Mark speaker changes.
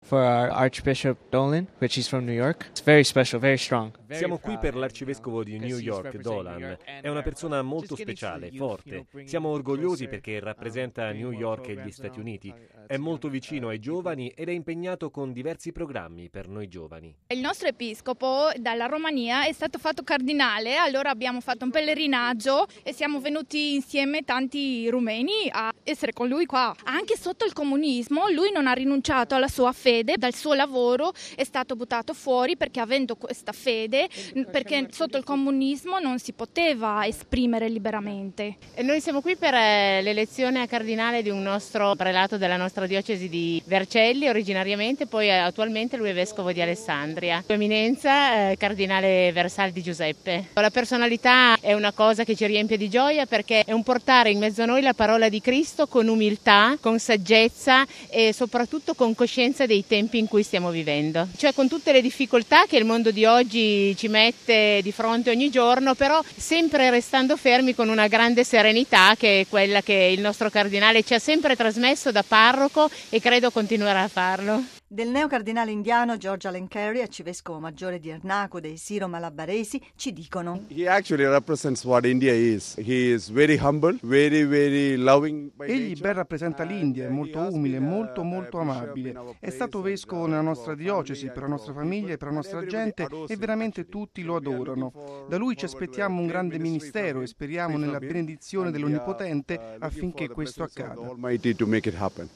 Speaker 1: for our Archbishop Dolan, which is from New York. It's very special, very strong.
Speaker 2: Siamo qui per l'arcivescovo di New York, Dolan. È una persona molto speciale, forte. Siamo orgogliosi perché rappresenta New York e gli Stati Uniti. È molto vicino ai giovani ed è impegnato con diversi programmi per noi giovani.
Speaker 3: Il nostro episcopo dalla Romania è stato fatto cardinale, allora abbiamo fatto un pellegrinaggio e siamo venuti insieme tanti rumeni a essere con lui qua. Anche sotto il comunismo lui non ha rinunciato alla sua fede, dal suo lavoro è stato buttato fuori perché avendo questa fede, perché sotto il comunismo non si poteva esprimere liberamente.
Speaker 4: E noi siamo qui per l'elezione a cardinale di un nostro prelato della nostra diocesi di Vercelli originariamente, poi attualmente lui è vescovo di Alessandria. Sua Eminenza, cardinale Versaldi Giuseppe. La personalità è una cosa che ci riempie di gioia perché è un portare in mezzo a noi la parola di Cristo con umiltà, con saggezza e soprattutto con coscienza dei tempi in cui stiamo vivendo. Cioè con tutte le difficoltà che il mondo di oggi ci mette di fronte ogni giorno, però sempre restando fermi con una grande serenità che è quella che il nostro cardinale ci ha sempre trasmesso da parroco e credo continuerà a farlo.
Speaker 5: Del neocardinale indiano George Allen Carey, arcivescovo maggiore di Ernaco dei Siro-Malabaresi, ci dicono:
Speaker 6: He actually represents what India is. He is very humble, very loving by
Speaker 7: Egli
Speaker 6: nature.
Speaker 7: ben rappresenta l'India, è molto umile, molto amabile. È stato vescovo nella nostra diocesi, per la nostra famiglia e per la nostra gente e veramente tutti lo adorano. Da lui ci aspettiamo un grande ministero e speriamo nella benedizione dell'Onnipotente affinché questo accada.